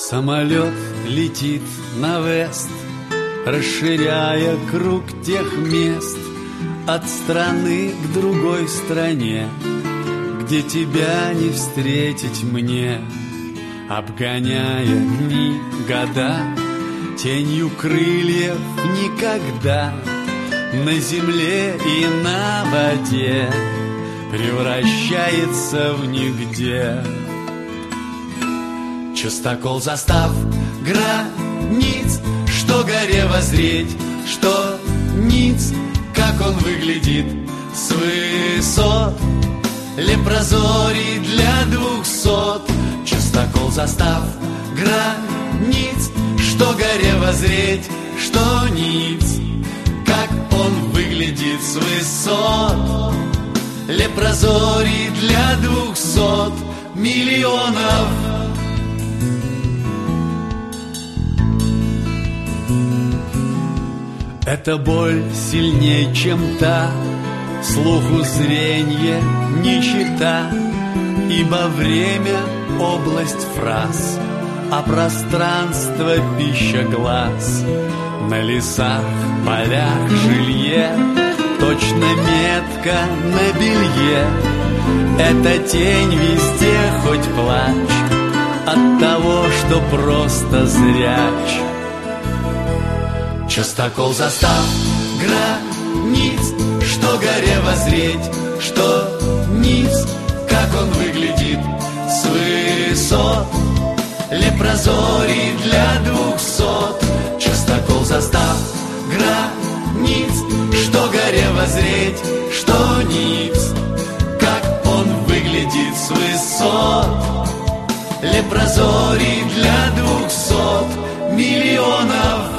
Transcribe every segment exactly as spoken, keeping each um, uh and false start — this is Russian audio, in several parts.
Самолет летит на вест, расширяя круг тех мест, от страны к другой стране, где тебя не встретить мне. Обгоняя дни, года, тенью крыльев никогда, на земле и на воде превращается в нигде. Частокол застав границ, что горе воззреть, что ниц, как он выглядит с высот. Лепрозорий для двухсот. Частокол застав границ, что горе воззреть, что ниц, как он выглядит с высот. Лепрозорий для двухсот миллионов. Эта боль сильнее, чем та, слуху зренье нищета, ибо время — область фраз, а пространство — пища глаз. На лесах, полях, жилье, точно метка на белье. Это тень везде, хоть плачь, от того, что просто зряч. Частокол застав границ, что горе воззреть, что ниц, как он выглядит с высот. Лепрозорий для двухсот. Частокол застав границ, что горе воззреть, что ниц, как он выглядит с высот. Лепрозорий для двухсот миллионов.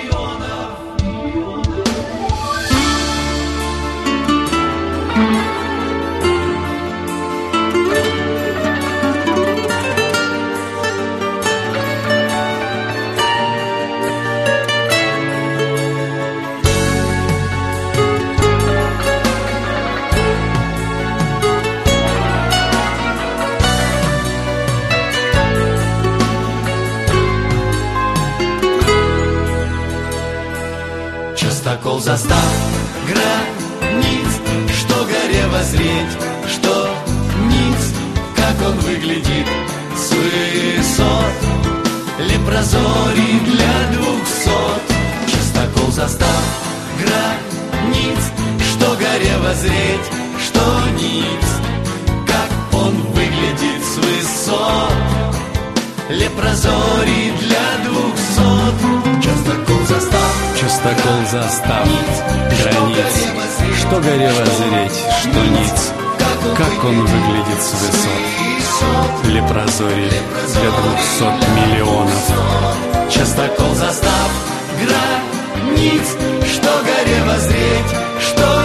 Частокол застав границ, что горе воззреть, что ниц, как он выглядит с высот. Лепрозорий для двухсот. Частокол застав границ, что горе воззреть, что ниц, как он выглядит с высот. Лепрозорий для двухсот. Частокол застав. Частокол застав границ, что горе воззреть, что ниц, как он выглядит с высот. Лепрозорий для двухсот миллионов. Частокол застав границ, что горе воззреть, что